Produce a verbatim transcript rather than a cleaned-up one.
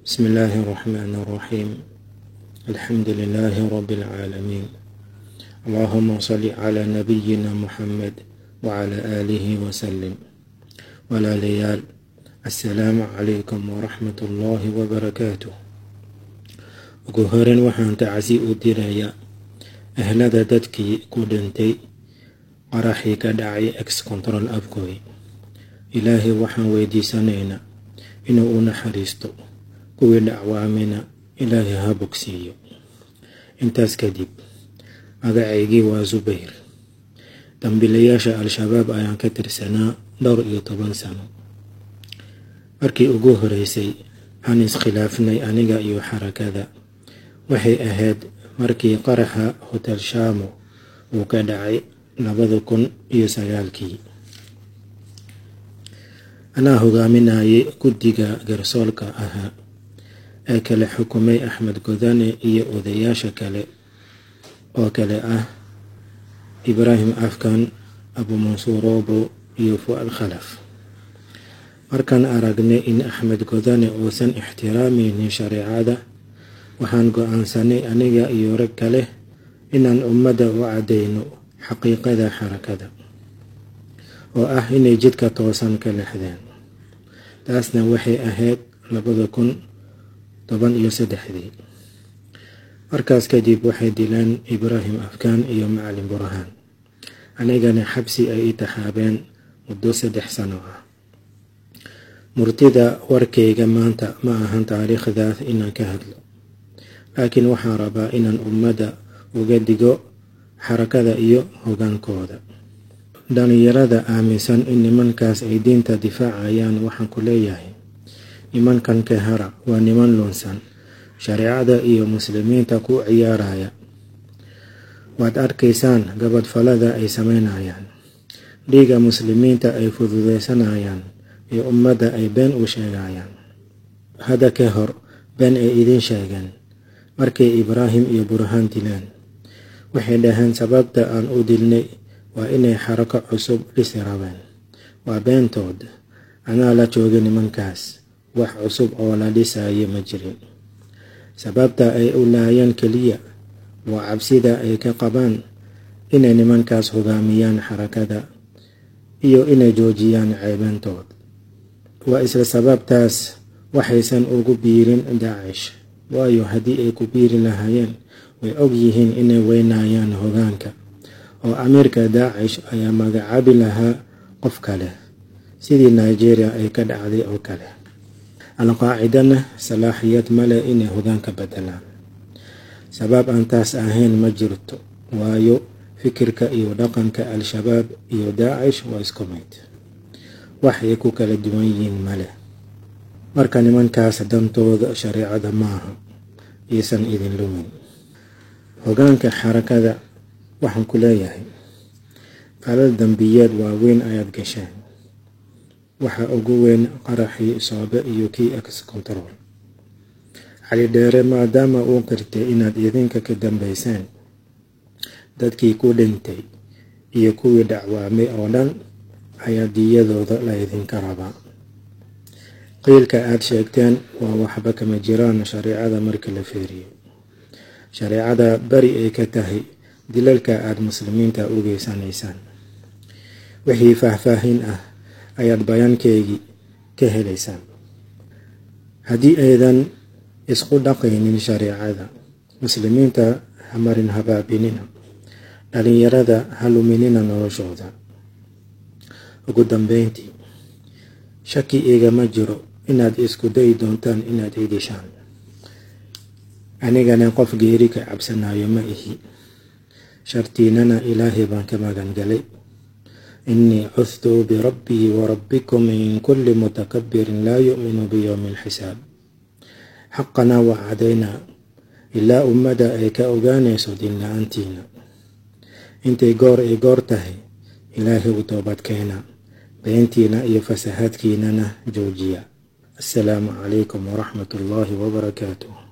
بسم الله الرحمن الرحيم. الحمد لله رب العالمين. اللهم صل على نبينا محمد وعلى آله وسلم. ولا ليال السلام عليكم ورحمة الله وبركاته. ugu horeyn waxaan tacsi u dirayaa ahlada dadkii ku dhintay qaraxii ka dhacay ex control afkooy. ilaahay waxaan weydiisanaynaa inuu u naxariisto kuwii dhacwaamina ilaahay ha bogsiiyo. intaas kadib magacaygii waa Zubayr. dambiilayaasha al-shabaab ayaan ka tirsanaa dhowr iyo toban sano. markii ugu horeysay aan iskhilaafnay aniga iyo xarakada waxay ahayd markii qaraxa hotel Shamo uu ka dhacay labada kun iyo sagaalkii. anaa hogaaminayay guddiga garsoorka ahaa ee kala xukumay Axmed Godane iyo odayaasha kale oo kale ah Ibrahim Afkan, Abu Mansuur Robo iyo Fuad Khalaf. markaan aragnay in Axmed Godane uusan ixtiraamaynin shareecada, waxaan go'aansanay aniga iyo rag kale inaan ummadda u cadeyno xaqiiqada xarakada oo ah inay jidka toosan ka leexdeen. taasna waxay ahayd labada kun toban iyo saddexdii. markaas kadib waxay dileen Ibrahim Afkan iyo Macalin Burhaan, anigana xabsi ay i taxaabeen muddo saddex sano ah. murtida warkayga maanta ma ahan taariikhdaas inaan ka hadlo, laakiin waxaan rabaa inaan ummadda uga digo xarakada iyo hogaankooda. dhalinyarada aaminsan in nimankaas ay diinta difaacayaan waxaan ku leeyahay, nimankan ka hara waa niman lunsan, shareecada iyo muslimiinta ku ciyaaraya. waad arkaysaan gabadfalada ay sameynayaan, dhiiga muslimiinta ay fududeysanayaan iyo ummadda ay been u sheegayaan. hadda ka hor been ay idin sheegeen markay Ibrahim iyo Burhaan dileen. waxay dhaheen sababta aan u dilnay waa inay xarako cusub dhisi rabeen. waa beentood. anaa la joogay nimankaas, wax cusub oo la dhisayo ma jirin. sababta ay u laayeen keliya waa cabsida ay ka qabaan inay nimankaas hogaamiyaan xarakada iyo inay joojiyaan ceebantood. waa isla sababtaas waxaysan ugu biirin Daacish, waayo haddii ay ku biiri lahaayeen way og yihiin inay weynayaan hogaanka oo amiirka Daacish ayaa magacaabi lahaa qof kale, sidii Nigeria ay ka dhacday oo kale. al-qaacidana salaaxiyad male inay hogaanka bedelaan. sabab aan taas ahayn ma jirto, waayo fikirka iyo dhaqanka al-shabaab iyo Daacish waa isku mid, wax ay ku kala duwan yihiin male. marka nimankaas dantooda shareecada maaha, iisan idin lumin. hogaanka xarakada waxaan ku leeyahay, falal dambiyeed waaweyn ayaad gasheen. waxa ugu weyn qaraxii Soobe iyo kii ex control. Cali Dheere maadaama uu qirtay inaad idinka ka dambeyseen, dadkii ku dhintay iyo kuwii dhacwaamay oo dhan ayaa diyadooda la idinka rabaa. qiilka aad sheegteen waa waxba kama jiraan shareecada marka la fiiriyo. shareecada bari ay ka tahay dilalka aad muslimiinta u geysanaysaan. wixii faahfaahin ah ayaad bayaankeygii ka helaysaan. haddii aydan isku dhaqaynin shareecada, muslimiinta ha marin habaabinina, dhalinyarada ha luminina noloshooda. ugu dambeyntii, shaki igama jiro inaad isku dayi doontaan inaad i dishaan. anigana qof geeri ka cabsanayo ma ihi, shartiinana ilaahay baan ka magan galay. innii cudtu birabbii wa rabbikum min kulli mutakabbirin laa yu'minu biyawmi alxisaab. xaqana waa cadaynaa ilaa ummadda ay ka ogaanayso diin la-aantiina. intay goor ay goor tahay ilaahay u toobad keena, beentiina iyo fasahaadkiinana joojiya. assalaamu calaykum waraxmatullaahi wabarakaatuh.